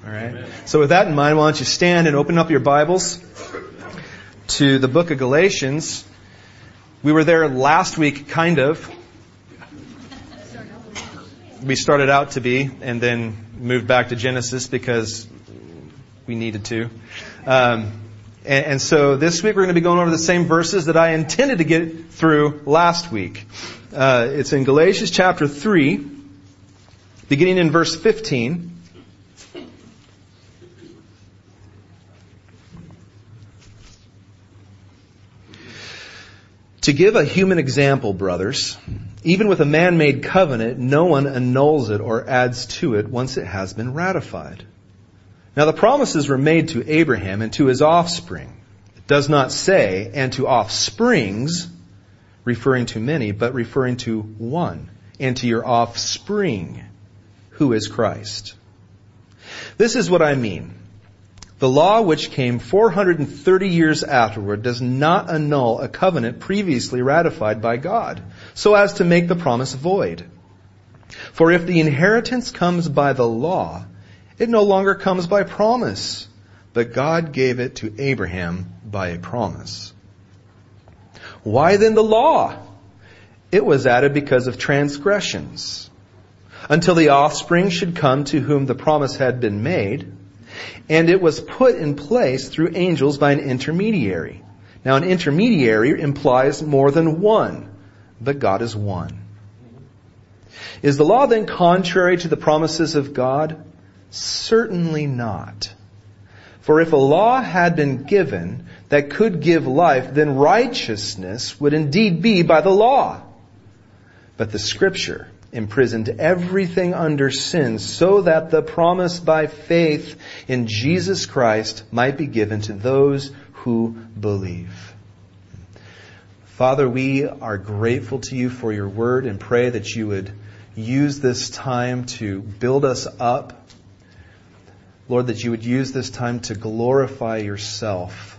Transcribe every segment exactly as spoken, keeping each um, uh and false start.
All right. Amen. So with that in mind, why don't you stand and open up your Bibles to the book of Galatians. We were there last week, kind of. We started out to be, and then moved back to Genesis because we needed to. Um, and, and so this week we're going to be going over the same verses that I intended to get through last week. Uh, it's in Galatians chapter three, beginning in verse fifteen. To give a human example, brothers, even with a man-made covenant, no one annuls it or adds to it once it has been ratified. Now the promises were made to Abraham and to his offspring. It does not say, and to offsprings, referring to many, but referring to one, and to your offspring, who is Christ. This is what I mean. The law, which came four hundred thirty years afterward, does not annul a covenant previously ratified by God, so as to make the promise void. For if the inheritance comes by the law, it no longer comes by promise, but God gave it to Abraham by a promise. Why then the law? It was added because of transgressions, until the offspring should come to whom the promise had been made. And it was put in place through angels by an intermediary. Now an intermediary implies more than one, but God is one. Is the law then contrary to the promises of God? Certainly not. For if a law had been given that could give life, then righteousness would indeed be by the law. But the Scripture imprisoned everything under sin, so that the promise by faith in Jesus Christ might be given to those who believe. Father, we are grateful to you for your word and pray that you would use this time to build us up. Lord, that you would use this time to glorify yourself.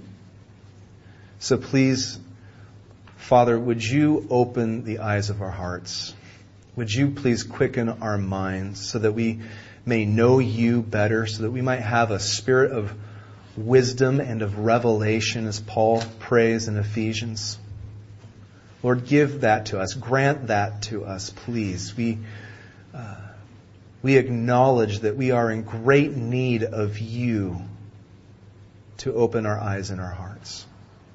So please, Father, would you open the eyes of our hearts? Would you please quicken our minds so that we may know you better, so that we might have a spirit of wisdom and of revelation, as Paul prays in Ephesians. Lord, give that to us. Grant that to us, please. We, uh, we acknowledge that we are in great need of you to open our eyes and our hearts.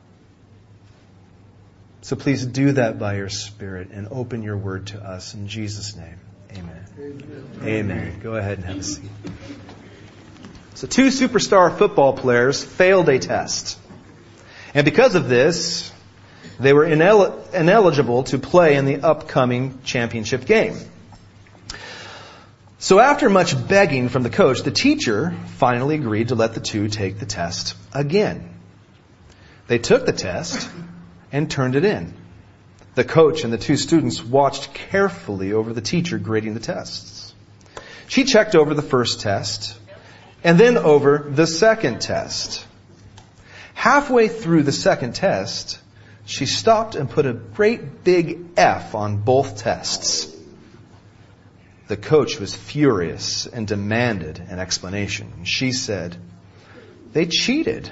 So please do that by your Spirit and open your word to us in Jesus' name. Amen. Amen. Amen. Go ahead and have a seat. So two superstar football players failed a test. And because of this, they were inel- ineligible to play in the upcoming championship game. So after much begging from the coach, the teacher finally agreed to let the two take the test again. They took the test and turned it in. The coach and the two students watched carefully over the teacher grading the tests. She checked over the first test and then over the second test. Halfway through the second test, she stopped and put a great big F on both tests. The coach was furious and demanded an explanation. She said, "They cheated."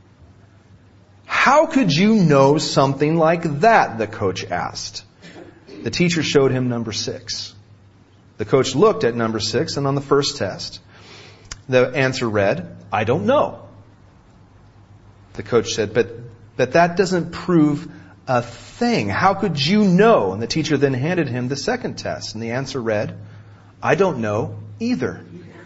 "How could you know something like that?" the coach asked. The teacher showed him number six. The coach looked at number six, and on the first test, the answer read, "I don't know." The coach said, but, but that doesn't prove a thing. How could you know? And the teacher then handed him the second test, and the answer read, "I don't know either."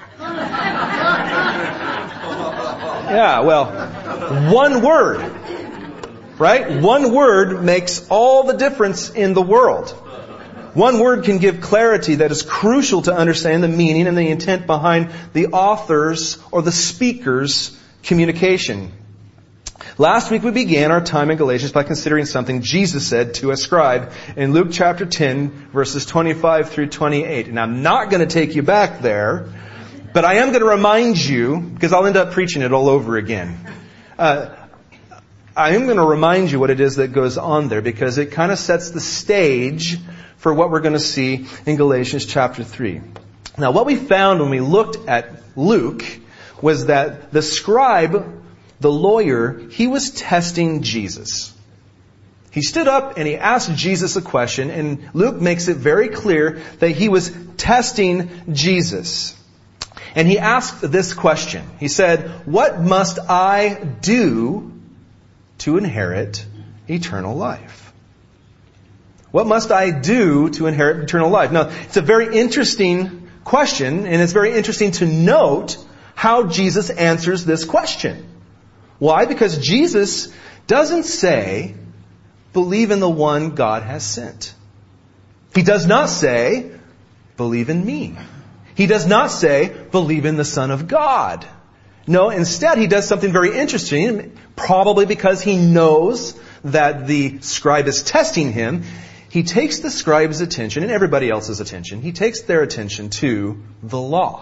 Yeah, well, one word. Right? One word makes all the difference in the world. One word can give clarity that is crucial to understand the meaning and the intent behind the author's or the speaker's communication. Last week we began our time in Galatians by considering something Jesus said to a scribe in Luke chapter ten, verses twenty-five through twenty-eight. And I'm not going to take you back there, but I am going to remind you, because I'll end up preaching it all over again. Uh, I am going to remind you what it is that goes on there, because it kind of sets the stage for what we're going to see in Galatians chapter three. Now, what we found when we looked at Luke was that the scribe, the lawyer, he was testing Jesus. He stood up and he asked Jesus a question, and Luke makes it very clear that he was testing Jesus. And he asked this question. He said, "What must I do to inherit eternal life?" What must I do to inherit eternal life? Now, it's a very interesting question, and it's very interesting to note how Jesus answers this question. Why? Because Jesus doesn't say, "Believe in the one God has sent." He does not say, "Believe in me." He does not say, "Believe in the Son of God." No, instead he does something very interesting, probably because he knows that the scribe is testing him. He takes the scribe's attention and everybody else's attention. He takes their attention to the law.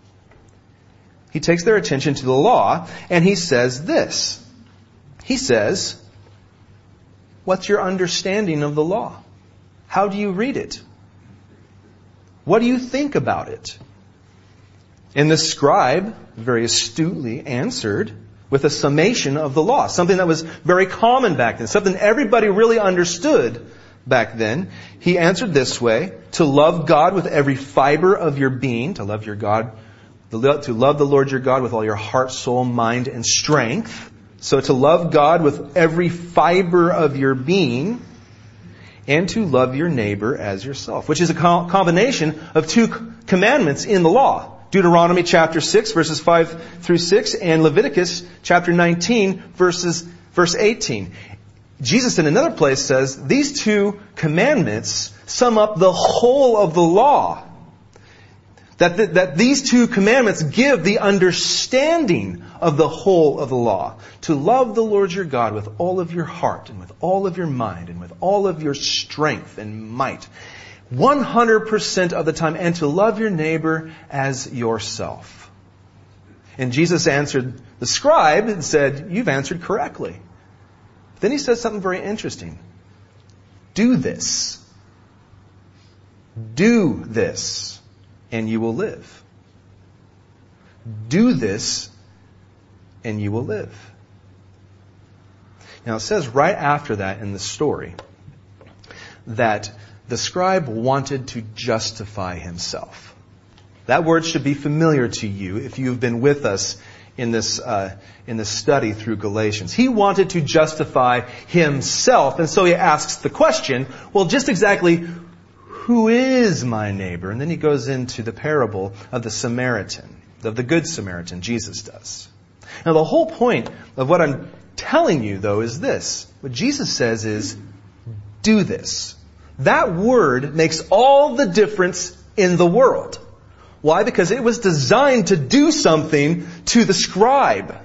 He takes their attention to the law and he says this. He says, "What's your understanding of the law? How do you read it? What do you think about it?" And the scribe very astutely answered with a summation of the law, something that was very common back then, something everybody really understood back then. He answered this way: to love God with every fiber of your being, to love your God, to love the Lord your God with all your heart, soul, mind, and strength. So to love God with every fiber of your being, and to love your neighbor as yourself, which is a combination of two commandments in the law. Deuteronomy chapter six, verses five through six, and Leviticus chapter nineteen, verses, verse eighteen. Jesus in another place says these two commandments sum up the whole of the law. That, the, that these two commandments give the understanding of the whole of the law. To love the Lord your God with all of your heart and with all of your mind and with all of your strength and might. one hundred percent of the time. And to love your neighbor as yourself. And Jesus answered the scribe and said, "You've answered correctly." Then he says something very interesting. Do this. Do this, and you will live. Do this, and you will live. Now it says right after that in the story that the scribe wanted to justify himself. That word should be familiar to you if you've been with us in this uh, in this study through Galatians. He wanted to justify himself, and so he asks the question, well, just exactly who is my neighbor? And then he goes into the parable of the Samaritan, of the Good Samaritan, Jesus does. Now the whole point of what I'm telling you, though, is this. What Jesus says is, do this. That word makes all the difference in the world. Why? Because it was designed to do something to the scribe.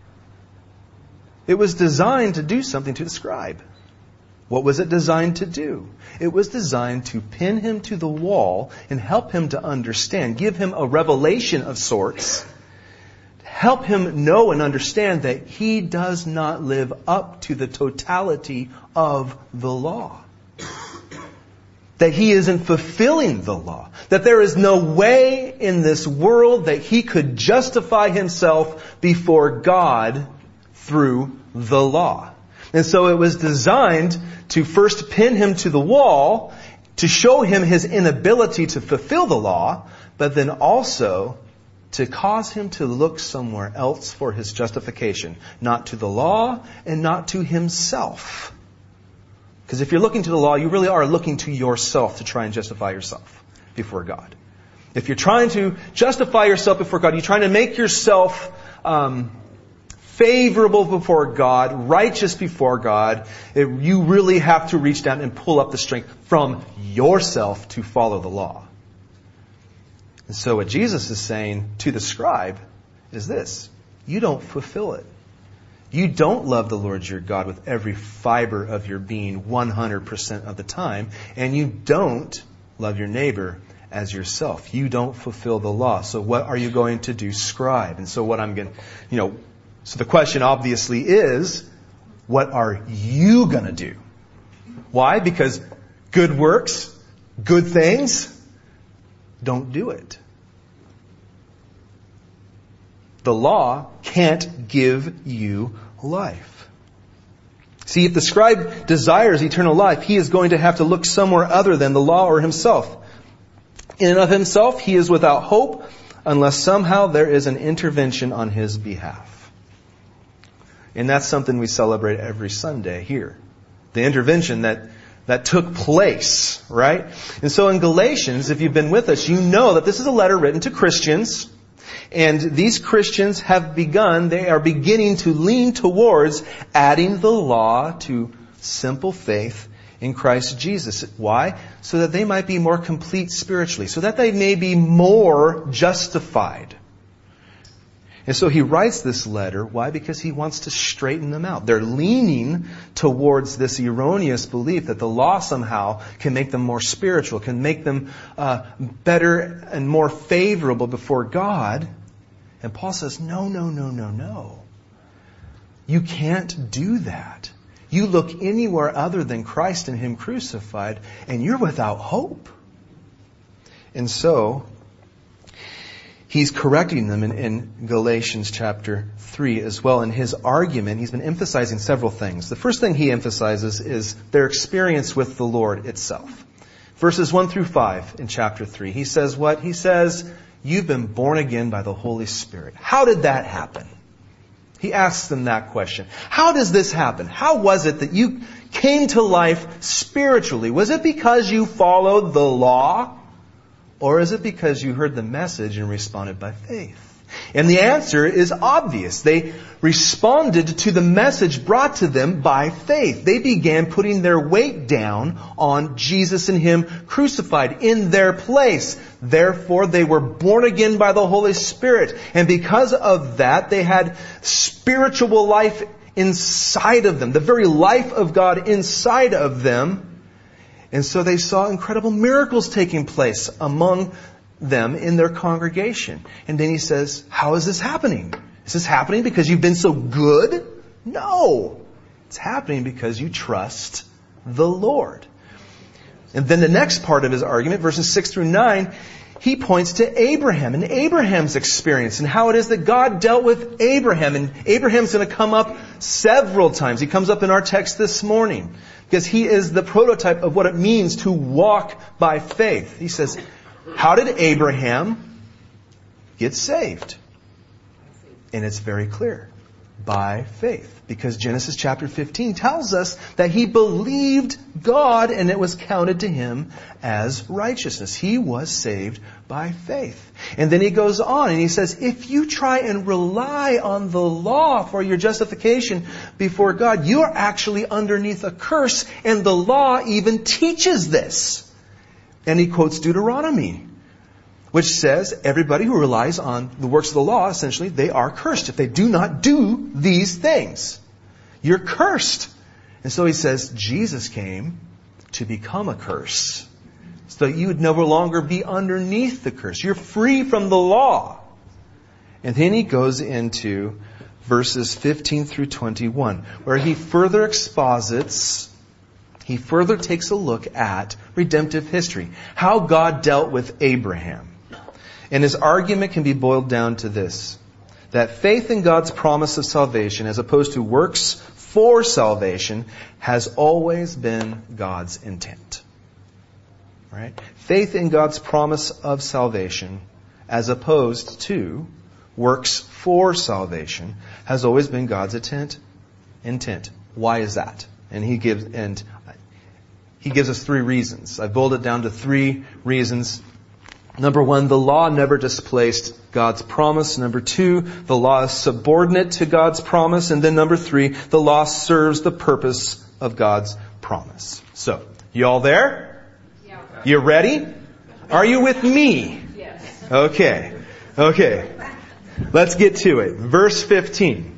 It was designed to do something to the scribe. What was it designed to do? It was designed to pin him to the wall and help him to understand, give him a revelation of sorts, help him know and understand that he does not live up to the totality of the law. That he isn't fulfilling the law. That there is no way in this world that he could justify himself before God through the law. And so it was designed to first pin him to the wall, to show him his inability to fulfill the law, but then also to cause him to look somewhere else for his justification. Not to the law and not to himself. Because if you're looking to the law, you really are looking to yourself to try and justify yourself before God. If you're trying to justify yourself before God, you're trying to make yourself um, favorable before God, righteous before God, it, you really have to reach down and pull up the strength from yourself to follow the law. And so what Jesus is saying to the scribe is this: you don't fulfill it. You don't love the Lord your God with every fiber of your being one hundred percent of the time. And you don't love your neighbor as yourself. You don't fulfill the law. So what are you going to do, scribe? And so what I'm going to, you know, so the question obviously is, what are you going to do? Why? Because good works, good things, don't do it. the law can't give you life. See, if the scribe desires eternal life, he is going to have to look somewhere other than the law or himself. In and of himself, he is without hope unless somehow there is an intervention on his behalf. And that's something we celebrate every Sunday here. The intervention that, that took place, right? And so in Galatians, if you've been with us, you know that this is a letter written to Christians. And these Christians have begun, they are beginning to lean towards adding the law to simple faith in Christ Jesus. Why? So that they might be more complete spiritually. So that they may be more justified. And so he writes this letter. Why? Because he wants to straighten them out. They're leaning towards this erroneous belief that the law somehow can make them more spiritual, can make them uh, better and more favorable before God. And Paul says, no, no, no, no, no. You can't do that. You look anywhere other than Christ and Him crucified, and you're without hope. And so, he's correcting them in, in Galatians chapter three as well. In his argument, he's been emphasizing several things. The first thing he emphasizes is their experience with the Lord itself. Verses one through five in chapter three. He says what? He says, you've been born again by the Holy Spirit. How did that happen? He asks them that question. How does this happen? How was it that you came to life spiritually? Was it because you followed the law? Or is it because you heard the message and responded by faith? And the answer is obvious. They responded to the message brought to them by faith. They began putting their weight down on Jesus and Him crucified in their place. Therefore, they were born again by the Holy Spirit. And because of that, they had spiritual life inside of them. The very life of God inside of them. And so they saw incredible miracles taking place among them in their congregation. And then he says, how is this happening? Is this happening because you've been so good? No. It's happening because you trust the Lord. And then the next part of his argument, verses six through nine, he points to Abraham and Abraham's experience and how it is that God dealt with Abraham. And Abraham's going to come up several times. He comes up in our text this morning because he is the prototype of what it means to walk by faith. He says, how did Abraham get saved? And it's very clear. By faith. Because Genesis chapter fifteen tells us that he believed God and it was counted to him as righteousness. He was saved by faith. And then he goes on and he says, if you try and rely on the law for your justification before God, you are actually underneath a curse, and the law even teaches this. And he quotes Deuteronomy, which says everybody who relies on the works of the law, essentially, they are cursed if they do not do these things. You're cursed. And so he says Jesus came to become a curse, so that you would no longer be underneath the curse. You're free from the law. And then he goes into verses fifteen through twenty-one, where he further exposits He further takes a look at redemptive history. How God dealt with Abraham. And his argument can be boiled down to this. That faith in God's promise of salvation, as opposed to works for salvation, has always been God's intent. Right? Faith in God's promise of salvation, as opposed to works for salvation, has always been God's intent. Intent. Why is that? And he gives and he gives us three reasons. I've boiled it down to three reasons. Number one, the law never displaced God's promise. Number two, the law is subordinate to God's promise. And then number three, the law serves the purpose of God's promise. So, you all there? Yeah. You ready? Are you with me? Yes. Okay. Okay. Let's get to it. Verse fifteen.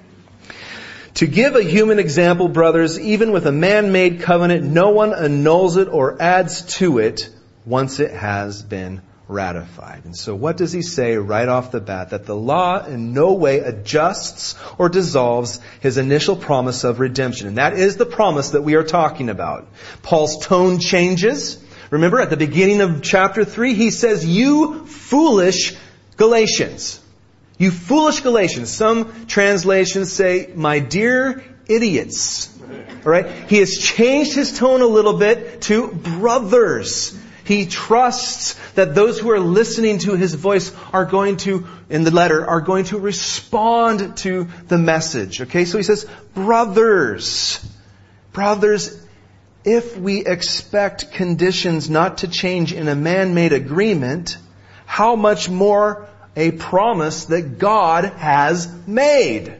To give a human example, brothers, even with a man-made covenant, no one annuls it or adds to it once it has been ratified. And so what does he say right off the bat? That the law in no way adjusts or dissolves his initial promise of redemption. And that is the promise that we are talking about. Paul's tone changes. Remember, at the beginning of chapter three, he says, you foolish Galatians. You foolish Galatians. Some translations say, my dear idiots. All right? He has changed his tone a little bit to brothers. He trusts that those who are listening to his voice are going to, in the letter, are going to respond to the message. Okay? So he says, brothers. Brothers, if we expect conditions not to change in a man-made agreement, how much more a promise that God has made?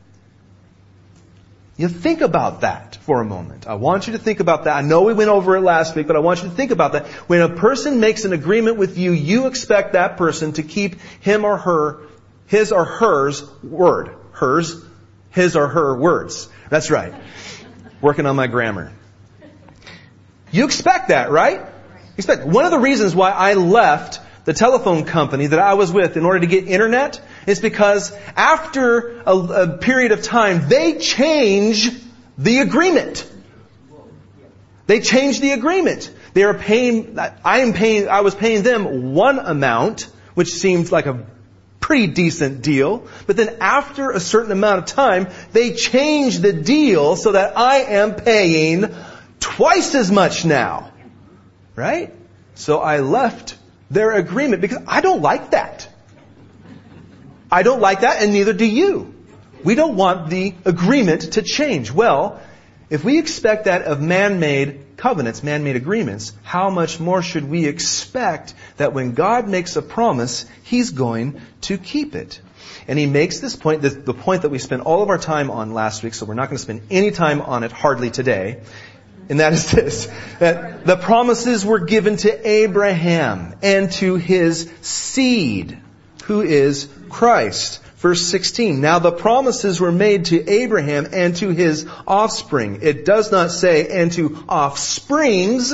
You think about that for a moment. I want you to think about that. I know we went over it last week, but I want you to think about that. When a person makes an agreement with you, you expect that person to keep him or her, his or hers word. Hers, his or her words. That's right. Working on my grammar. You expect that, right? Expect. One of the reasons why I left the telephone company that I was with in order to get internet is because after a, a period of time, they change the agreement. They change the agreement. They are paying, I am paying, I was paying them one amount, which seemed like a pretty decent deal. But then after a certain amount of time, they change the deal so that I am paying twice as much now. Right? So I left their agreement because I don't like that. I don't like that, and neither do you. We don't want the agreement to change. Well, if we expect that of man-made covenants, man-made agreements, how much more should we expect that when God makes a promise, He's going to keep it? And He makes this point, the, the point that we spent all of our time on last week, so we're not going to spend any time on it hardly today. And that is this, that the promises were given to Abraham and to his seed, who is Christ. Verse sixteen, now the promises were made to Abraham and to his offspring. It does not say, and to offsprings,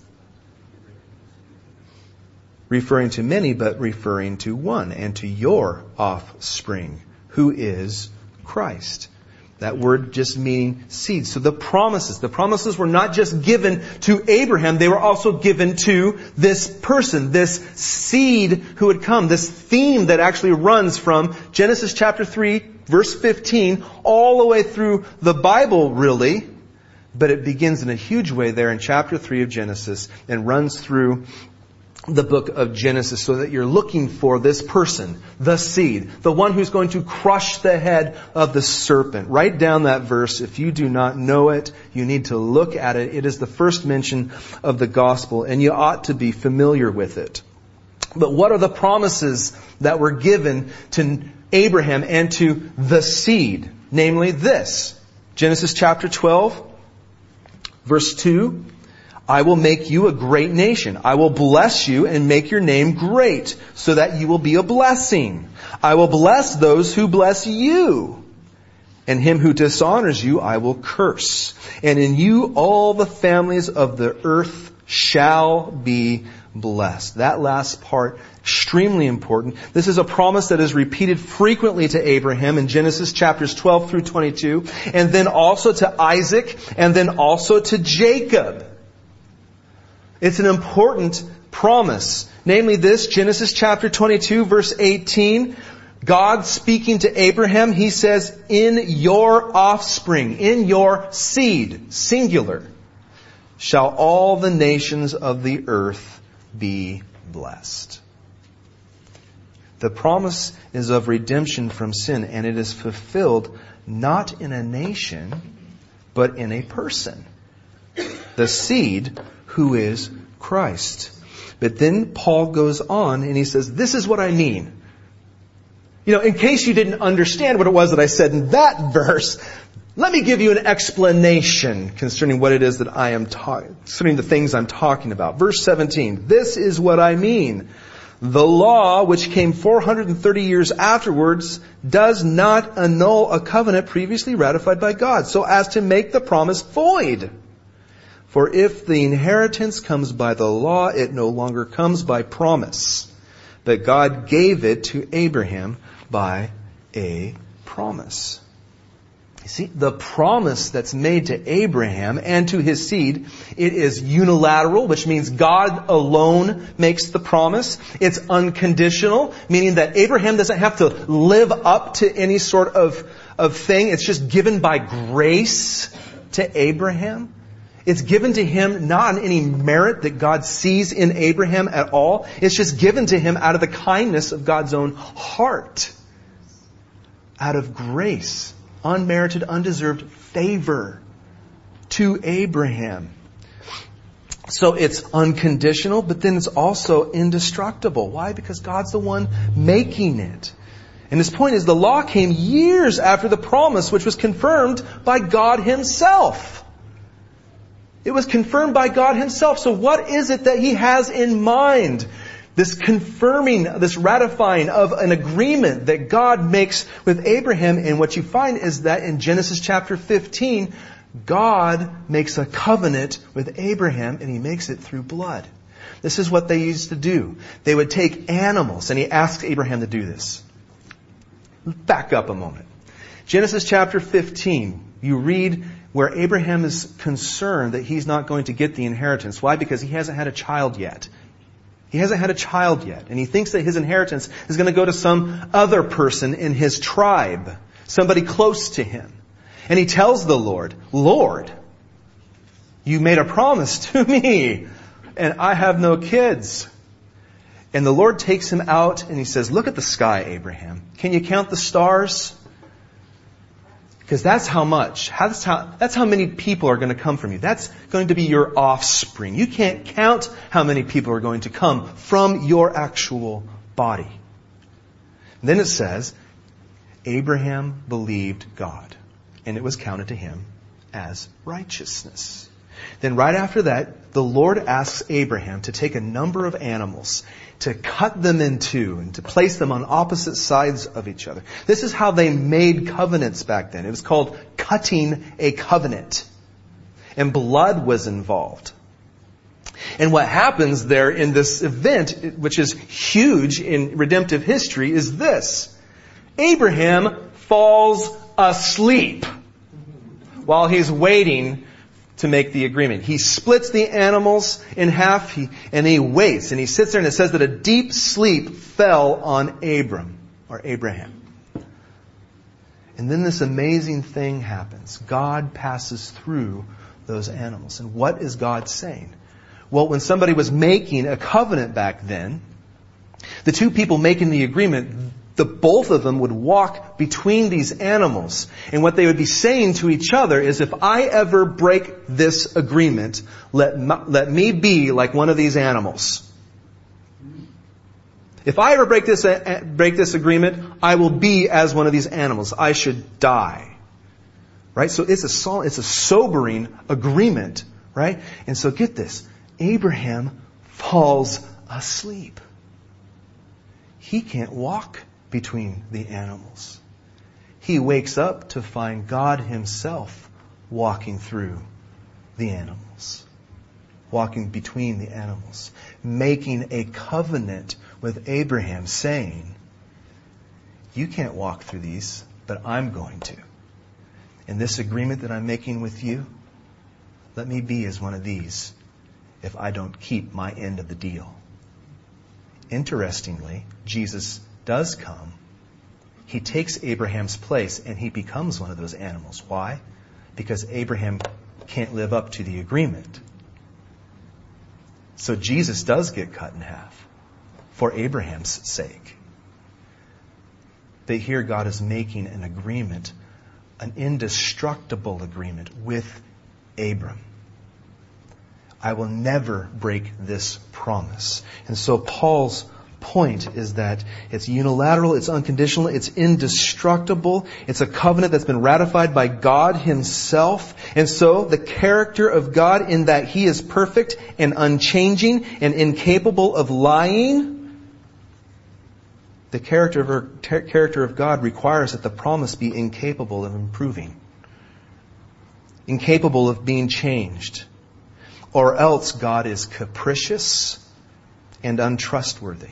referring to many, but referring to one, and to your offspring, who is Christ. That word just meaning seed. So the promises, the promises were not just given to Abraham, they were also given to this person, this seed who would come, this theme that actually runs from Genesis chapter three, verse fifteen, all the way through the Bible, really. But it begins in a huge way there in chapter three of Genesis and runs through the book of Genesis, so that you're looking for this person, the seed, the one who's going to crush the head of the serpent. Write down that verse. If you do not know it, you need to look at it. It is the first mention of the gospel, and you ought to be familiar with it. But what are the promises that were given to Abraham and to the seed? Namely this. Genesis chapter twelve, verse two. I will make you a great nation. I will bless you and make your name great, so that you will be a blessing. I will bless those who bless you, and him who dishonors you I will curse. And in you all the families of the earth shall be blessed. That last part, extremely important. This is a promise that is repeated frequently to Abraham in Genesis chapters twelve through twenty-two, and then also to Isaac, and then also to Jacob. It's an important promise. Namely this, Genesis chapter twenty-two, verse eighteen. God speaking to Abraham, He says, in your offspring, in your seed, singular, shall all the nations of the earth be blessed. The promise is of redemption from sin, and it is fulfilled not in a nation, but in a person. The seed who is Christ. But then Paul goes on and he says, this is what I mean. You know, in case you didn't understand what it was that I said in that verse, let me give you an explanation concerning what it is that I am talking, concerning the things I'm talking about. Verse seventeen, this is what I mean. The law, which came four hundred thirty years afterwards, does not annul a covenant previously ratified by God, so as to make the promise void. For if the inheritance comes by the law, it no longer comes by promise. But God gave it to Abraham by a promise. You see, the promise that's made to Abraham and to his seed, it is unilateral, which means God alone makes the promise. It's unconditional, meaning that Abraham doesn't have to live up to any sort of, of thing. It's just given by grace to Abraham. It's given to him not on any merit that God sees in Abraham at all. It's just given to him out of the kindness of God's own heart. Out of grace. Unmerited, undeserved favor to Abraham. So it's unconditional, but then it's also indestructible. Why? Because God's the one making it. And his point is the law came years after the promise, which was confirmed by God Himself. It was confirmed by God Himself. So what is it that He has in mind? This confirming, this ratifying of an agreement that God makes with Abraham. And what you find is that in Genesis chapter fifteen, God makes a covenant with Abraham, and He makes it through blood. This is what they used to do. They would take animals, and He asks Abraham to do this. Back up a moment. Genesis chapter fifteen, you read where Abraham is concerned that he's not going to get the inheritance. Why? Because he hasn't had a child yet. He hasn't had a child yet. And he thinks that his inheritance is going to go to some other person in his tribe. Somebody close to him. And he tells the Lord, Lord, you made a promise to me, and I have no kids. And the Lord takes him out and He says, look at the sky, Abraham. Can you count the stars? Because that's how much. That's how, that's how many people are going to come from you. That's going to be your offspring. You can't count how many people are going to come from your actual body. And then it says, Abraham believed God, and it was counted to him as righteousness. Then right after that, the Lord asks Abraham to take a number of animals, to cut them in two, and to place them on opposite sides of each other. This is how they made covenants back then. It was called cutting a covenant. And blood was involved. And what happens there in this event, which is huge in redemptive history, is this. Abraham falls asleep while he's waiting to make the agreement. He splits the animals in half, he, and he waits, and he sits there, and it says that a deep sleep fell on Abram, or Abraham. And then this amazing thing happens. God passes through those animals. And what is God saying? Well, when somebody was making a covenant back then, the two people making the agreement, the both of them would walk between these animals. And what they would be saying to each other is, if I ever break this agreement, let, let me be like one of these animals. If I ever break this, break this agreement, I will be as one of these animals. I should die. Right? So it's a, it's a sobering agreement. Right? And so get this. Abraham falls asleep. He can't walk between the animals. He wakes up to find God Himself walking through the animals. Walking between the animals. Making a covenant with Abraham, saying, you can't walk through these, but I'm going to. And this agreement that I'm making with you, let me be as one of these if I don't keep my end of the deal. Interestingly, Jesus does come. He takes Abraham's place and He becomes one of those animals. Why? Because Abraham can't live up to the agreement. So Jesus does get cut in half for Abraham's sake. But here God is making an agreement, an indestructible agreement with Abram. I will never break this promise. And so Paul's point is that it's unilateral, it's unconditional, it's indestructible. It's a covenant that's been ratified by God Himself. And so the character of God, in that He is perfect and unchanging and incapable of lying, the character of, our, ter- character of God requires that the promise be incapable of improving, incapable of being changed. Or else God is capricious and untrustworthy.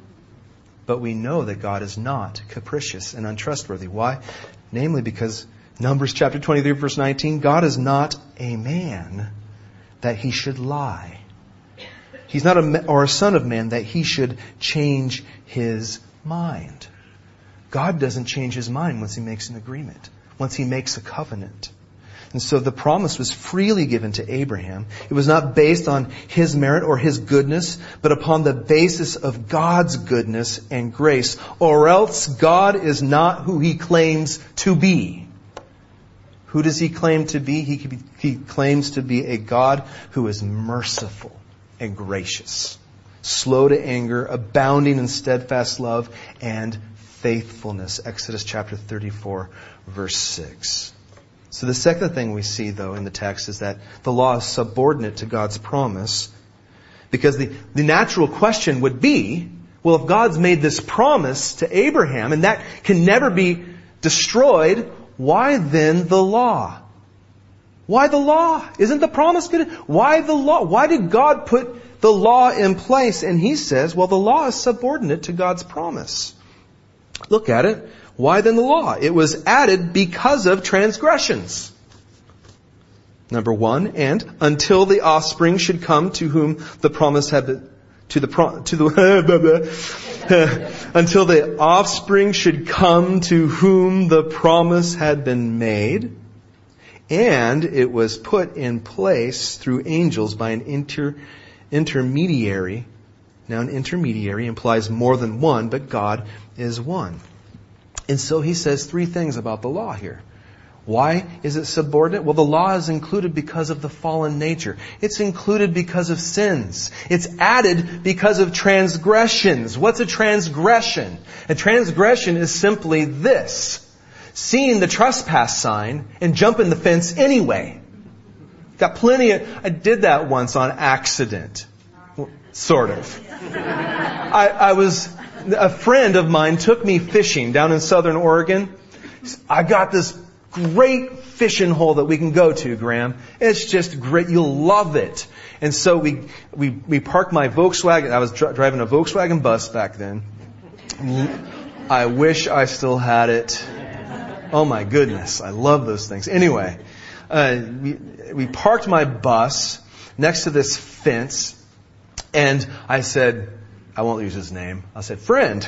But we know that God is not capricious and untrustworthy. Why? Namely because Numbers chapter twenty-three, verse nineteen, God is not a man that he should lie. He's not a, or a son of man that he should change his mind. God doesn't change his mind once he makes an agreement, once he makes a covenant. And so the promise was freely given to Abraham. It was not based on his merit or his goodness, but upon the basis of God's goodness and grace, or else God is not who he claims to be. Who does he claim to be? He, he claims to be a God who is merciful and gracious, slow to anger, abounding in steadfast love and faithfulness. Exodus chapter thirty-four, verse six. So the second thing we see, though, in the text is that the law is subordinate to God's promise, because the, the natural question would be, well, if God's made this promise to Abraham, and that can never be destroyed, why then the law? Why the law? Isn't the promise good? Why the law? Why did God put the law in place? And he says, well, the law is subordinate to God's promise. Look at it. Why then the law? It was added because of transgressions. Number one, and until the offspring should come to whom the promise had been, to the pro, to the until the offspring should come to whom the promise had been made, and it was put in place through angels by an inter, intermediary. Now, an intermediary implies more than one, but God is one. And so he says three things about the law here. Why is it subordinate? Well, the law is included because of the fallen nature. It's included because of sins. It's added because of transgressions. What's a transgression? A transgression is simply this: seeing the trespass sign and jumping the fence anyway. Got plenty of... I did that once on accident. Sort of. I, I was... A friend of mine took me fishing down in southern Oregon. I got this great fishing hole that we can go to, Graham. It's just great. You'll love it. And so we we we parked my Volkswagen. I was dri- driving a Volkswagen bus back then. I wish I still had it. Oh my goodness, I love those things. Anyway, uh, we we parked my bus next to this fence, and I said, I won't use his name. I said, friend,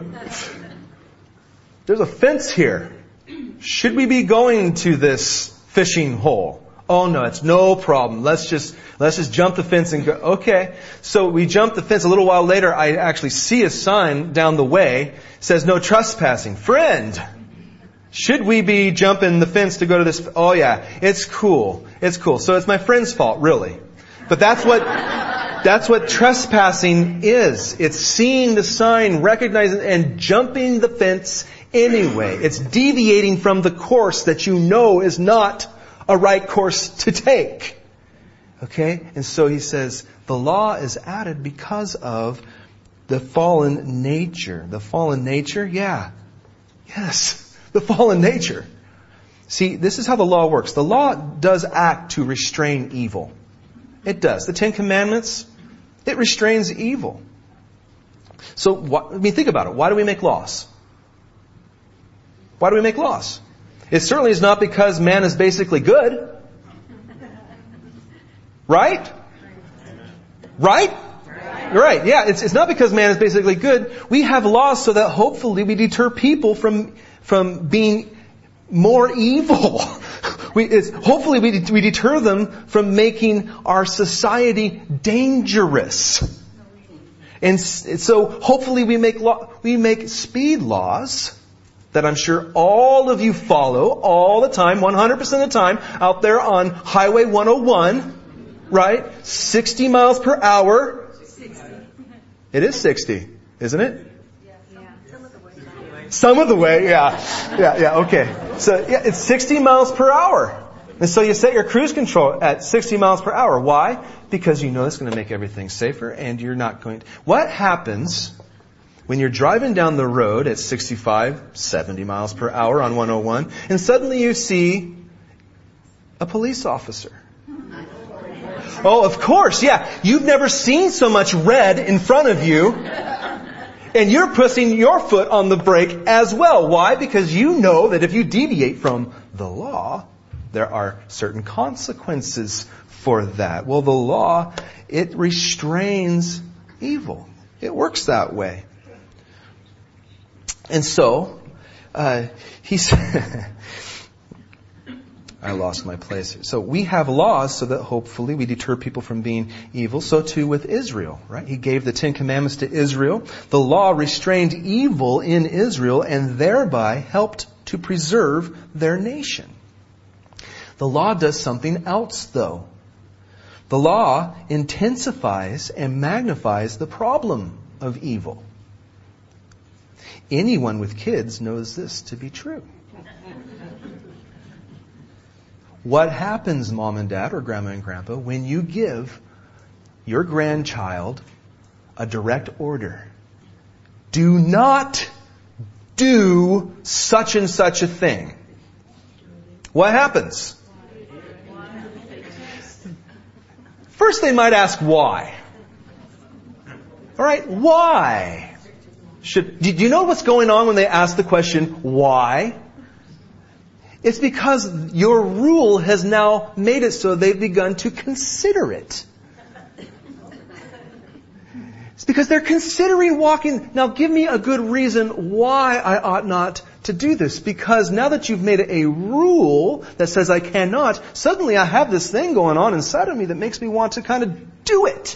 there's a fence here. Should we be going to this fishing hole? Oh no, it's no problem. Let's just, let's just jump the fence and go. Okay. So we jumped the fence. A little while later, I actually see a sign down the way. It says no trespassing. Friend, should we be jumping the fence to go to this? Oh yeah, it's cool. It's cool. So it's my friend's fault, really. But that's what, that's what trespassing is. It's seeing the sign, recognizing, and jumping the fence anyway. It's deviating from the course that you know is not a right course to take. Okay? And so he says, the law is added because of the fallen nature. The fallen nature? Yeah. Yes. The fallen nature. See, this is how the law works. The law does act to restrain evil. It does. The Ten Commandments, it restrains evil. So, what, I mean, think about it. Why do we make laws? Why do we make laws? It certainly is not because man is basically good. Right? Right? Right. Yeah, it's, it's not because man is basically good. We have laws so that hopefully we deter people from, from being more evil. We, it's, hopefully we, we deter them from making our society dangerous. And so hopefully we make law, we make speed laws that I'm sure all of you follow all the time, one hundred percent of the time, out there on Highway one oh one, right? sixty miles per hour. sixty. It is sixty, isn't it? Yeah. Some of the way, yeah. Yeah, yeah, okay. So, yeah, it's sixty miles per hour. And so you set your cruise control at sixty miles per hour. Why? Because you know it's going to make everything safer and you're not going to... What happens when you're driving down the road at sixty-five, seventy miles per hour on one oh one, and suddenly you see a police officer? Oh, of course, yeah. You've never seen so much red in front of you. And you're putting your foot on the brake as well. Why? Because you know that if you deviate from the law, there are certain consequences for that. Well, the law, it restrains evil. It works that way. And so, uh, he said, I lost my place. So we have laws so that hopefully we deter people from being evil. So too with Israel, right? He gave the Ten Commandments to Israel. The law restrained evil in Israel and thereby helped to preserve their nation. The law does something else though. The law intensifies and magnifies the problem of evil. Anyone with kids knows this to be true. What happens, mom and dad or grandma and grandpa, when you give your grandchild a direct order? Do not do such and such a thing. What happens? First they might ask why. All right, why? Should, do you know what's going on when they ask the question, why? It's because your rule has now made it so they've begun to consider it. It's because they're considering walking. Now give me a good reason why I ought not to do this. Because now that you've made it a rule that says I cannot, suddenly I have this thing going on inside of me that makes me want to kind of do it.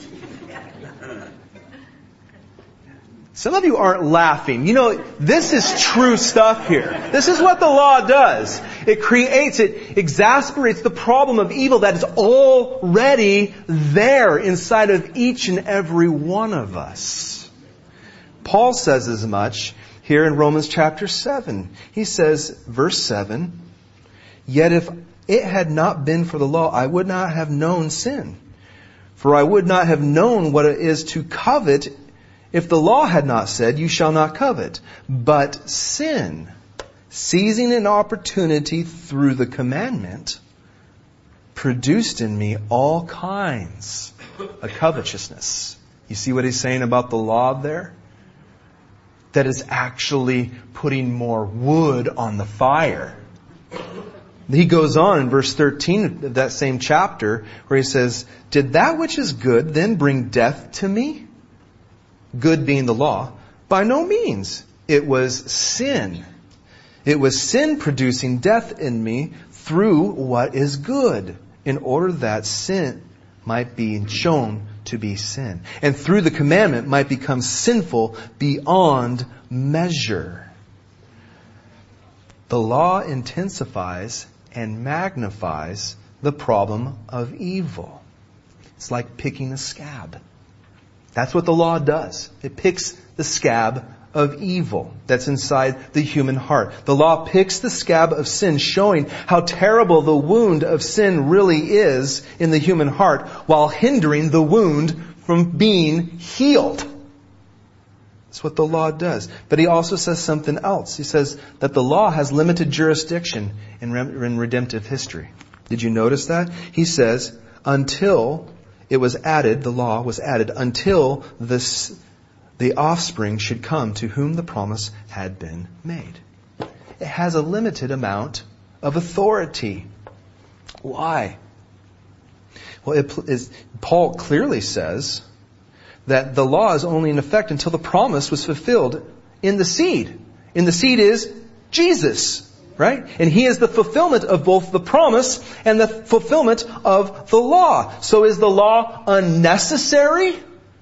Some of you aren't laughing. You know, this is true stuff here. This is what the law does. It creates, it exasperates the problem of evil that is already there inside of each and every one of us. Paul says as much here in Romans chapter seven. He says, verse seven, "Yet if it had not been for the law, I would not have known sin. For I would not have known what it is to covet if the law had not said, you shall not covet. But sin, seizing an opportunity through the commandment, produced in me all kinds of covetousness." You see what he's saying about the law there? That is actually putting more wood on the fire. He goes on in verse thirteen of that same chapter where he says, "Did that which is good then bring death to me?" Good being the law. By no means. It was sin. It was sin producing death in me through what is good, in order that sin might be shown to be sin. And through the commandment might become sinful beyond measure. The law intensifies and magnifies the problem of evil. It's like picking a scab. That's what the law does. It picks the scab of evil that's inside the human heart. The law picks the scab of sin, showing how terrible the wound of sin really is in the human heart, while hindering the wound from being healed. That's what the law does. But he also says something else. He says that the law has limited jurisdiction in, in redemptive history. Did you notice that? He says, until it was added, the law was added, until this, the offspring should come to whom the promise had been made. It has a limited amount of authority. Why? Well, it is, Paul clearly says that the law is only in effect until the promise was fulfilled in the seed. And the seed is Jesus, right? And He is the fulfillment of both the promise and the fulfillment of the law. So is the law unnecessary?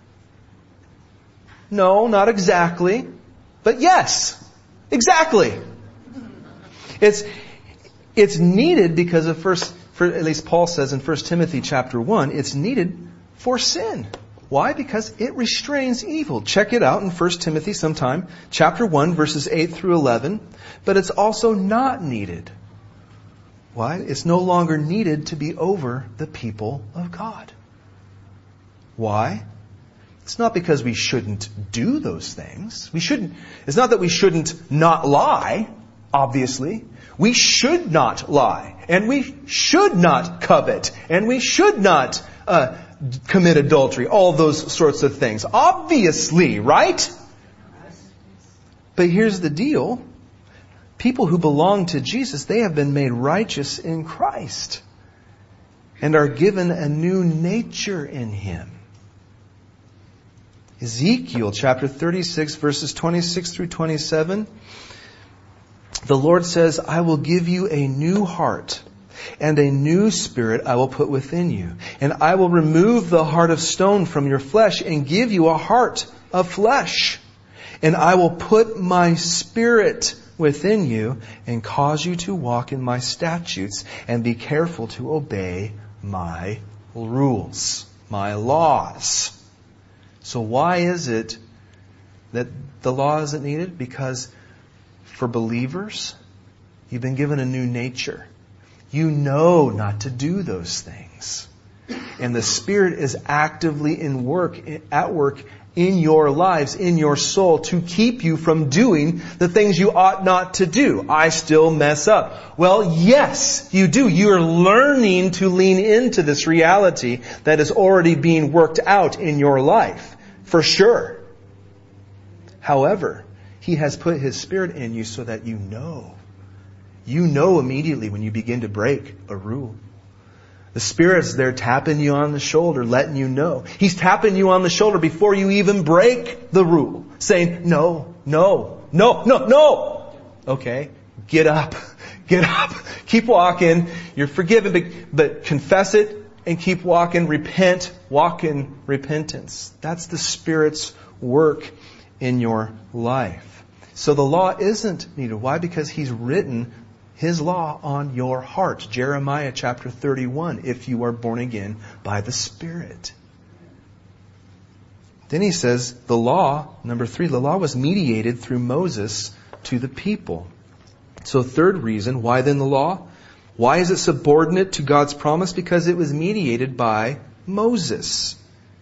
No, not exactly. But yes, exactly. It's, it's needed because of first, for, at least Paul says in First Timothy chapter one, it's needed for sin. Why? Because it restrains evil. Check it out in First Timothy sometime, chapter one, verses eight through eleven. But it's also not needed. Why? It's no longer needed to be over the people of God. Why? It's not because we shouldn't do those things. We shouldn't. It's not that we shouldn't not lie, obviously. We should not lie. And we should not covet. And we should not uh, commit adultery. All those sorts of things. Obviously, right? But here's the deal. People who belong to Jesus, they have been made righteous in Christ and are given a new nature in Him. Ezekiel chapter thirty-six, verses twenty-six through twenty-seven. The Lord says, I will give you a new heart, and a new spirit I will put within you. And I will remove the heart of stone from your flesh and give you a heart of flesh. And I will put my spirit within you and cause you to walk in my statutes and be careful to obey my rules, my laws. So why is it that the law isn't needed? Because for believers, you've been given a new nature. You know not to do those things. And the Spirit is actively in work, at work in your lives, in your soul, to keep you from doing the things you ought not to do. I still mess up. Well, yes, you do. You are learning to lean into this reality that is already being worked out in your life. For sure. However, He has put His Spirit in you so that you know. You know immediately when you begin to break a rule. The Spirit's there tapping you on the shoulder, letting you know. He's tapping you on the shoulder before you even break the rule. Saying, no, no, no, no, no. Okay, get up, get up. Keep walking. You're forgiven, but, but confess it and keep walking. Repent, walk in repentance. That's the Spirit's work in your life. So the law isn't needed. Why? Because He's written His law on your heart. Jeremiah chapter thirty-one, if you are born again by the Spirit. Then he says, the law, number three, the law was mediated through Moses to the people. So third reason, why then the law? Why is it subordinate to God's promise? Because it was mediated by Moses.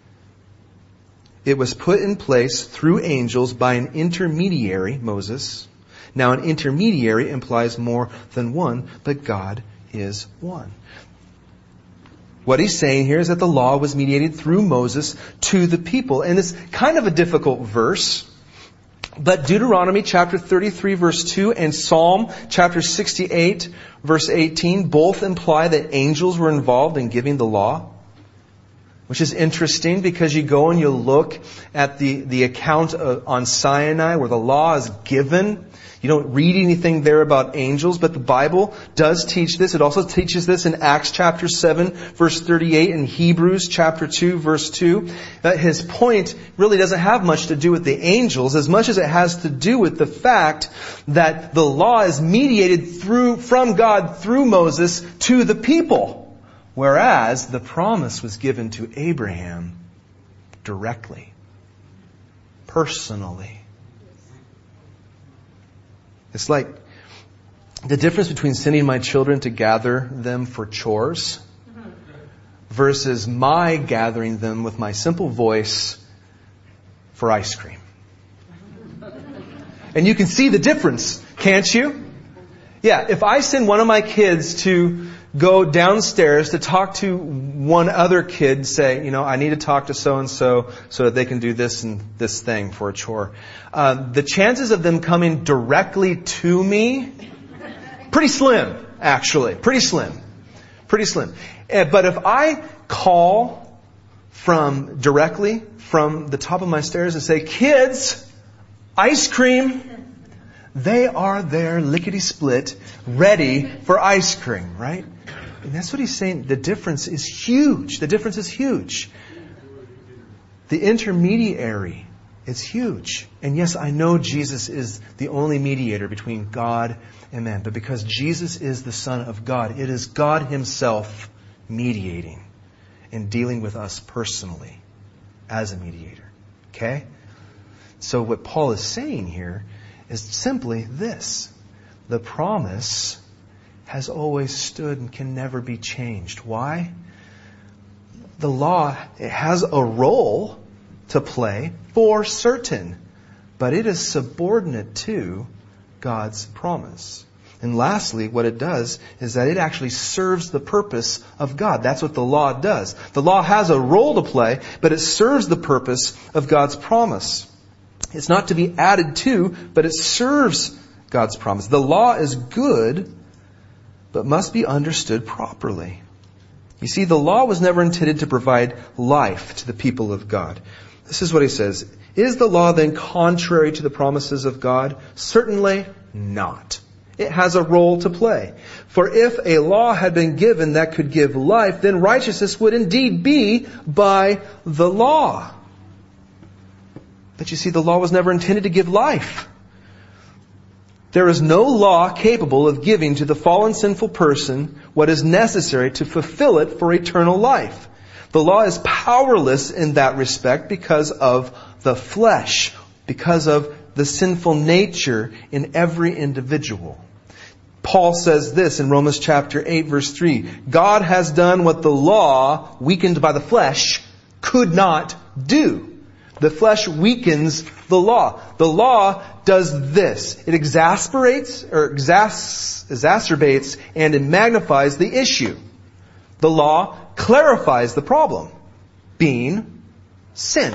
It was put in place through angels by an intermediary, Moses. Now, an intermediary implies more than one, but God is one. What he's saying here is that the law was mediated through Moses to the people. And it's kind of a difficult verse. But Deuteronomy chapter thirty-three verse two and Psalm chapter sixty-eight verse eighteen both imply that angels were involved in giving the law. Which is interesting because you go and you look at the, the account of, on Sinai where the law is given. You don't read anything there about angels, but the Bible does teach this. It also teaches this in Acts chapter seven, verse thirty-eight, and Hebrews chapter two, verse two. That his point really doesn't have much to do with the angels as much as it has to do with the fact that the law is mediated through, from God through Moses to the people. Whereas the promise was given to Abraham directly, personally. It's like the difference between sending my children to gather them for chores versus my gathering them with my simple voice for ice cream. And you can see the difference, can't you? Yeah, if I send one of my kids to go downstairs to talk to one other kid, say, you know, I need to talk to so-and-so so that they can do this and this thing for a chore. Uh, the chances of them coming directly to me, pretty slim, actually. Pretty slim. Pretty slim. Uh, but if I call from directly from the top of my stairs and say, kids, ice cream, they are there lickety-split, ready for ice cream, right? And that's what he's saying. The difference is huge. The difference is huge. The intermediary is huge. And yes, I know Jesus is the only mediator between God and man. But because Jesus is the Son of God, it is God Himself mediating and dealing with us personally as a mediator. Okay? So what Paul is saying here is simply this. The promise has always stood and can never be changed. Why? The law, it has a role to play for certain, but it is subordinate to God's promise. And lastly, what it does is that it actually serves the purpose of God. That's what the law does. The law has a role to play, but it serves the purpose of God's promise. It's not to be added to, but it serves God's promise. The law is good, but must be understood properly. You see, the law was never intended to provide life to the people of God. This is what he says. Is the law then contrary to the promises of God? Certainly not. It has a role to play. For if a law had been given that could give life, then righteousness would indeed be by the law. But you see, the law was never intended to give life. There is no law capable of giving to the fallen sinful person what is necessary to fulfill it for eternal life. The law is powerless in that respect because of the flesh, because of the sinful nature in every individual. Paul says this in Romans chapter eight, verse three. God has done what the law, weakened by the flesh, could not do. The flesh weakens the law. The law does this. It exasperates or exas- exacerbates and it magnifies the issue. The law clarifies the problem, being sin.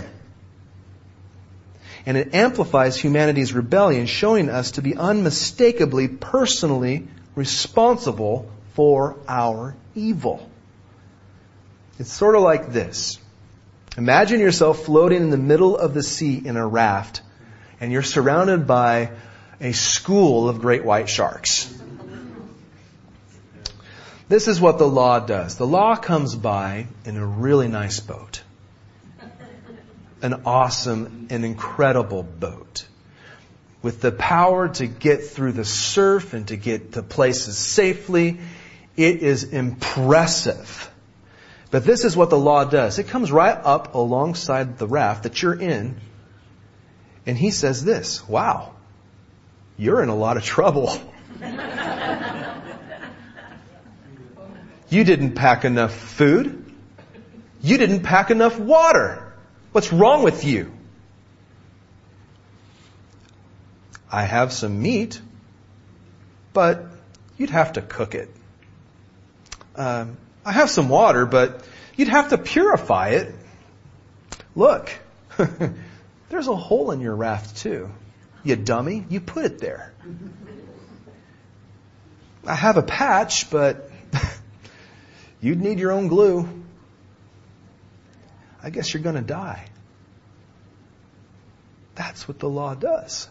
And it amplifies humanity's rebellion, showing us to be unmistakably, personally responsible for our evil. It's sort of like this. Imagine yourself floating in the middle of the sea in a raft, and you're surrounded by a school of great white sharks. This is what the law does. The law comes by in a really nice boat. An awesome and incredible boat. With the power to get through the surf and to get to places safely. It is impressive. But this is what the law does. It comes right up alongside the raft that you're in. And he says this, wow, you're in a lot of trouble. You didn't pack enough food. You didn't pack enough water. What's wrong with you? I have some meat, but you'd have to cook it. Um, I have some water, but you'd have to purify it. Look, there's a hole in your raft too. You dummy, you put it there. I have a patch, but you'd need your own glue. I guess you're going to die. That's what the law does.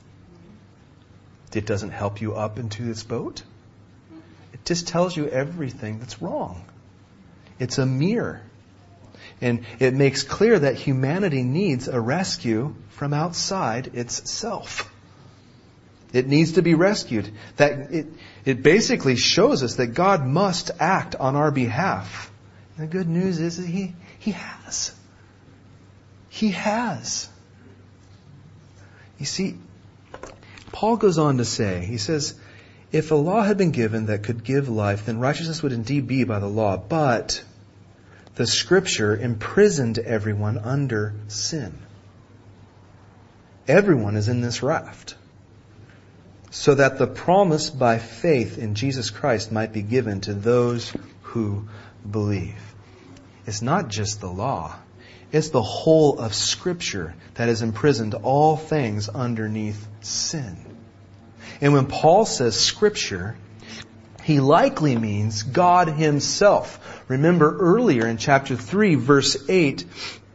It doesn't help you up into this boat. It just tells you everything that's wrong. It's a mirror. And it makes clear that humanity needs a rescue from outside itself. It needs to be rescued. That it, it basically shows us that God must act on our behalf. And the good news is that He, He has. He has. You see, Paul goes on to say, he says, if a law had been given that could give life, then righteousness would indeed be by the law. But the Scripture imprisoned everyone under sin. Everyone is in this raft. So that the promise by faith in Jesus Christ might be given to those who believe. It's not just the law. It's the whole of Scripture that has imprisoned all things underneath sin. And when Paul says Scripture, he likely means God Himself. Remember earlier in chapter three, verse eight,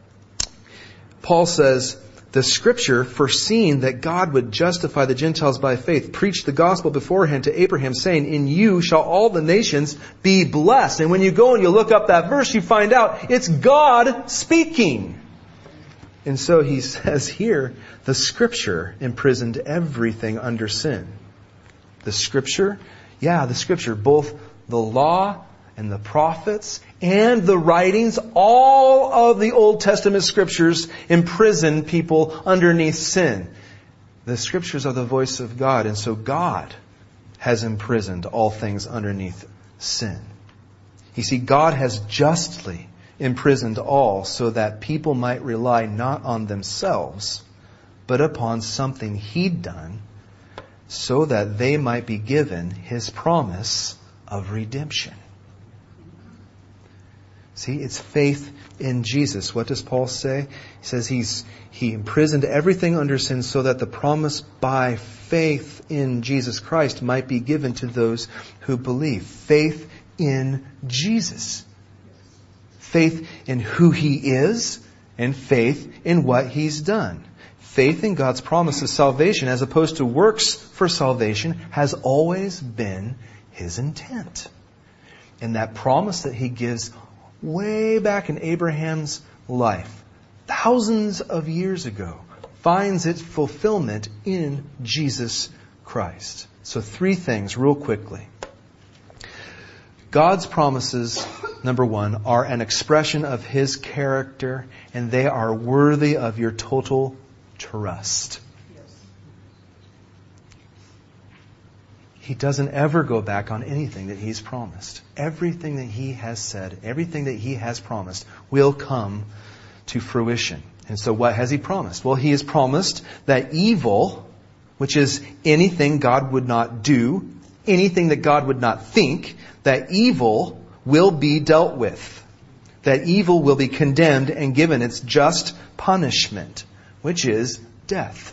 Paul says, the Scripture, foreseeing that God would justify the Gentiles by faith, preached the gospel beforehand to Abraham, saying, in you shall all the nations be blessed. And when you go and you look up that verse, you find out it's God speaking. And so he says here, the Scripture imprisoned everything under sin. The Scripture, yeah, the Scripture, both the law and the prophets and the writings, all of the Old Testament Scriptures imprison people underneath sin. The Scriptures are the voice of God, and so God has imprisoned all things underneath sin. You see, God has justly imprisoned all so that people might rely not on themselves, but upon something He'd done, so that they might be given His promise of redemption. See, it's faith in Jesus. What does Paul say? He says he's he imprisoned everything under sin so that the promise by faith in Jesus Christ might be given to those who believe. Faith in Jesus. Faith in who He is and faith in what He's done. Faith in God's promise of salvation as opposed to works for salvation has always been His intent. And that promise that He gives way back in Abraham's life, thousands of years ago, finds its fulfillment in Jesus Christ. So three things real quickly. God's promises, number one, are an expression of His character, and they are worthy of your total trust. He doesn't ever go back on anything that He's promised. Everything that He has said, everything that He has promised will come to fruition. And so what has He promised? Well, He has promised that evil, which is anything God would not do, anything that God would not think, that evil will be dealt with. That evil will be condemned and given its just punishment, which is death.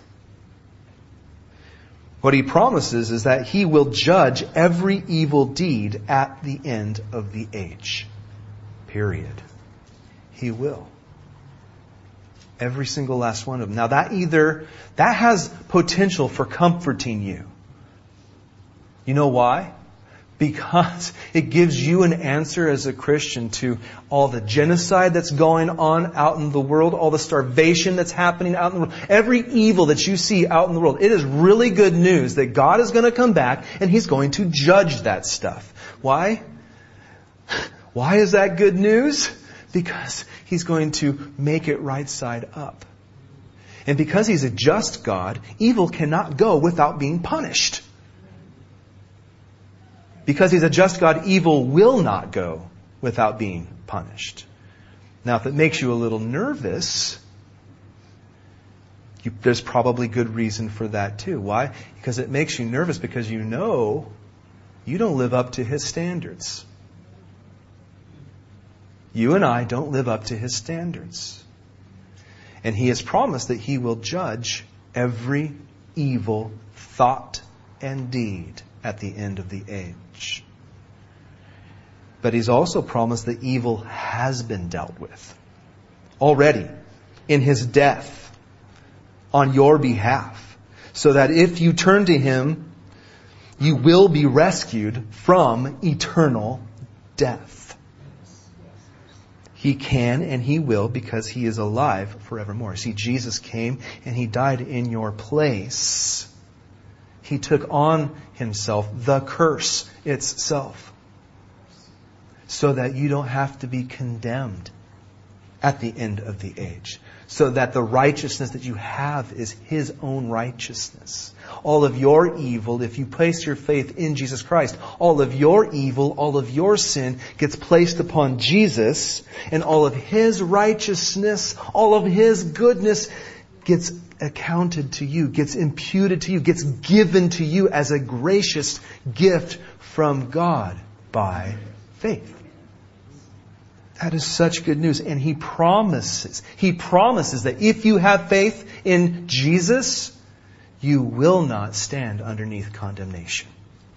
What He promises is that He will judge every evil deed at the end of the age. Period. He will. Every single last one of them. Now that either, that has potential for comforting you. You know why? Because it gives you an answer as a Christian to all the genocide that's going on out in the world, all the starvation that's happening out in the world, every evil that you see out in the world. It is really good news that God is going to come back and He's going to judge that stuff. Why? Why is that good news? Because He's going to make it right side up. And because He's a just God, evil cannot go without being punished. Because He's a just God, evil will not go without being punished. Now, if it makes you a little nervous, you, there's probably good reason for that too. Why? Because it makes you nervous because you know you don't live up to His standards. You and I don't live up to His standards. And He has promised that He will judge every evil thought and deed at the end of the age. But He's also promised that evil has been dealt with already in His death on your behalf, so that if you turn to Him, you will be rescued from eternal death. He can and He will because He is alive forevermore. See, Jesus came and He died in your place. He took on Himself the curse itself so that you don't have to be condemned at the end of the age. So that the righteousness that you have is His own righteousness. All of your evil, if you place your faith in Jesus Christ, all of your evil, all of your sin gets placed upon Jesus, and all of His righteousness, all of His goodness gets accounted to you, gets imputed to you, gets given to you as a gracious gift from God by faith. That is such good news. And He promises, He promises that if you have faith in Jesus, you will not stand underneath condemnation.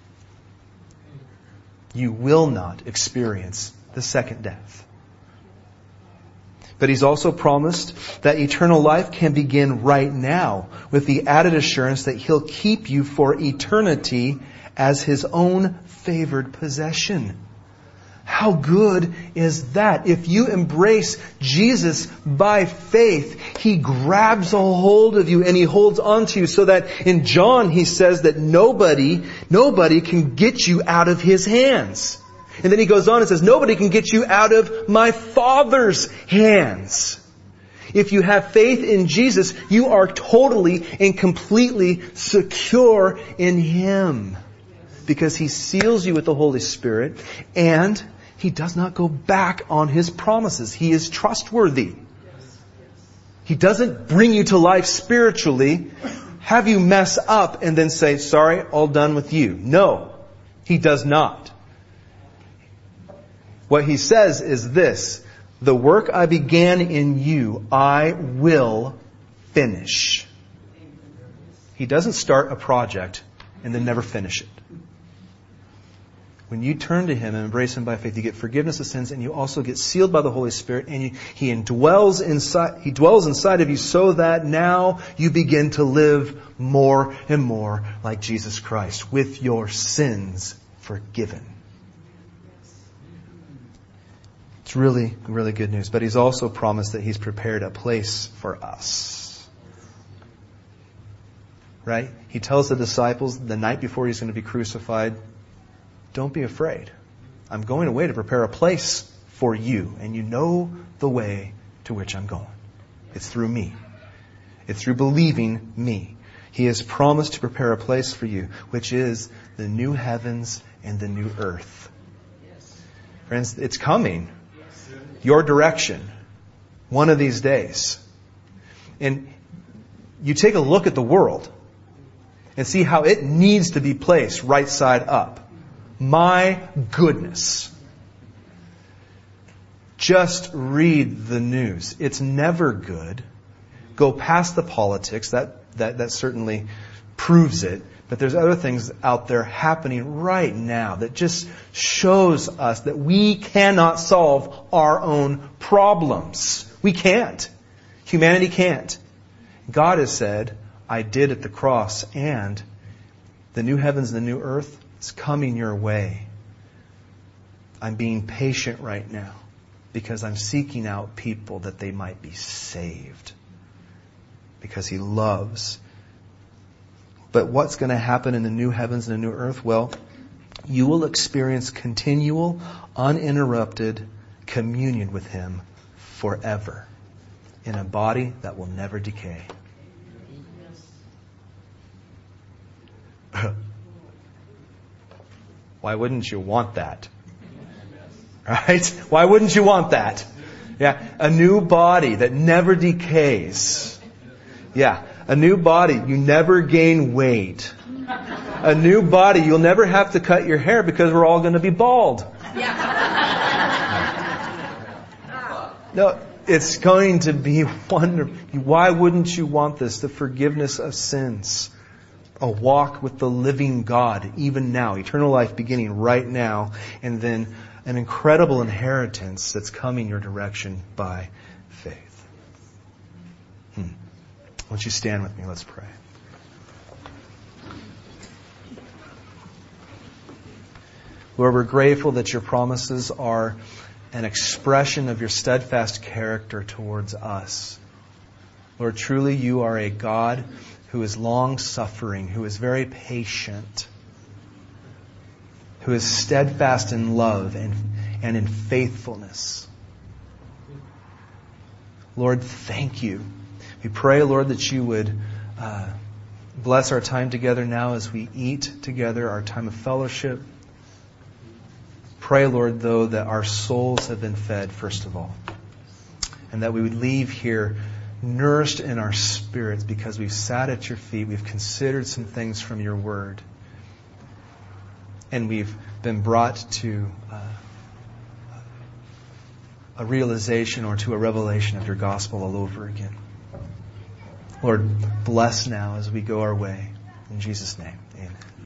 You will not experience the second death. But He's also promised that eternal life can begin right now with the added assurance that He'll keep you for eternity as His own favored possession. How good is that? If you embrace Jesus by faith, He grabs a hold of you and He holds on to you, so that in John He says that nobody, nobody can get you out of His hands. And then He goes on and says, nobody can get you out of my Father's hands. If you have faith in Jesus, you are totally and completely secure in Him. Because He seals you with the Holy Spirit, and He does not go back on His promises. He is trustworthy. He doesn't bring you to life spiritually, have you mess up, and then say, sorry, all done with you. No, He does not. What he says is this: the work I began in you, I will finish. He doesn't start a project and then never finish it. When you turn to Him and embrace Him by faith, you get forgiveness of sins, and you also get sealed by the Holy Spirit, and you, He indwells inside, He dwells inside of you so that now you begin to live more and more like Jesus Christ, with your sins forgiven. It's really, really good news. But He's also promised that He's prepared a place for us. Right? He tells the disciples the night before He's going to be crucified, don't be afraid. I'm going away to prepare a place for you. And you know the way to which I'm going. It's through me. It's through believing me. He has promised to prepare a place for you, which is the new heavens and the new earth. Friends, it's coming. Your direction. One of these days. And you take a look at the world and see how it needs to be placed right side up. My goodness. Just read the news. It's never good. Go past the politics. That, that, that certainly proves it. But there's other things out there happening right now that just shows us that we cannot solve our own problems. We can't. Humanity can't. God has said, I did at the cross, and the new heavens and the new earth, it's coming your way. I'm being patient right now because I'm seeking out people that they might be saved. Because He loves. But what's going to happen in the new heavens and the new earth? Well, you will experience continual, uninterrupted communion with Him forever in a body that will never decay. Why wouldn't you want that? Right? Why wouldn't you want that? Yeah, a new body that never decays. Yeah, a new body. You never gain weight. A new body. You'll never have to cut your hair because we're all going to be bald. No, it's going to be wonderful. Why wouldn't you want this? The forgiveness of sins. A walk with the living God, even now. Eternal life beginning right now. And then an incredible inheritance that's coming your direction by faith. Hmm. Why don't you stand with me? Let's pray. Lord, we're grateful that your promises are an expression of your steadfast character towards us. Lord, truly you are a God who is long-suffering, who is very patient, who is steadfast in love and, and in faithfulness. Lord, thank you. We pray, Lord, that you would uh, bless our time together now as we eat together, our time of fellowship. Pray, Lord, though, that our souls have been fed, first of all, and that we would leave here nourished in our spirits because we've sat at your feet, we've considered some things from your word, and we've been brought to uh, a realization or to a revelation of your gospel all over again. Lord, bless now as we go our way. In Jesus' name, amen.